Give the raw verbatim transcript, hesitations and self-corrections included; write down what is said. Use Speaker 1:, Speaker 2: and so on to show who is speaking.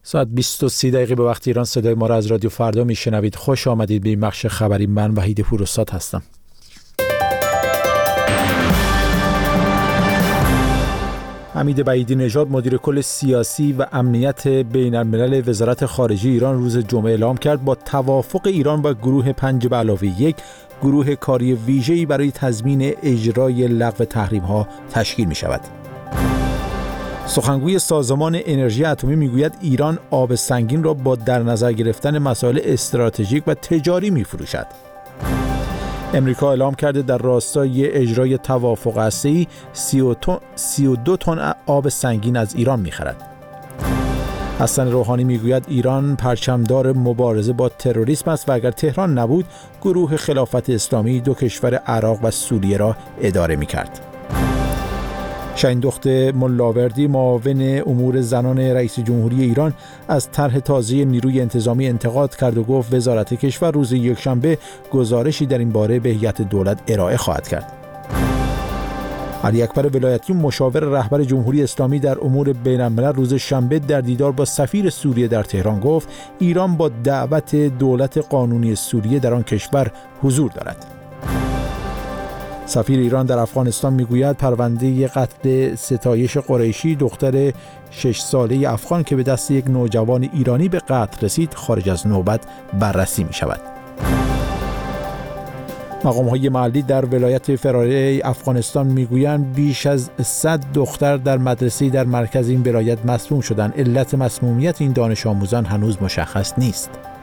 Speaker 1: ساعت بیست و سی دقیقه به وقت ایران. صدای ما را از رادیو فردا میشنوید. خوش آمدید به این بخش خبری. من وحید پوراستاد هستم. حمید بعیدی نژاد مدیر کل سیاسی و امنیت بین الملل وزارت خارجه ایران روز جمعه اعلام کرد با توافق ایران و گروه پنج به علاوه یک گروه کاری ویژه‌ای برای تضمین اجرای لغو تحریم‌ها تشکیل می‌شود. سخنگوی سازمان انرژی اتمی میگوید ایران آب سنگین را با در نظر گرفتن مسائل استراتژیک و تجاری می‌فروشد. امریکا اعلام کرده در راستای اجرای توافق هسته‌ای سی و دو تن آب سنگین از ایران می‌خرد. حسن روحانی میگوید ایران پرچمدار مبارزه با تروریسم است و اگر تهران نبود گروه خلافت اسلامی دو کشور عراق و سوریه را اداره می‌کرد. شاهین دخت ملاوردی معاون امور زنان رئیس جمهوری ایران از طرح تازه نیروی انتظامی انتقاد کرد و گفت وزارت کشور روز یکشنبه گزارشی در این باره به هیئت دولت ارائه خواهد کرد. علی اکبر ولایتی مشاور رهبر جمهوری اسلامی در امور بین الملل روز شنبه در دیدار با سفیر سوریه در تهران گفت ایران با دعوت دولت قانونی سوریه در آن کشور حضور دارد. سفیر ایران در افغانستان میگوید پرونده قتل ستایش قریشی دختر شش ساله افغان که به دست یک نوجوان ایرانی به قتل رسید خارج از نوبت بررسی می شود. مقام‌های محلی در ولایت فراره افغانستان میگویند بیش از صد دختر در مدرسه‌ای در مرکز این ولایت مصموم شدند. علت مسمومیت این دانش آموزان هنوز مشخص نیست.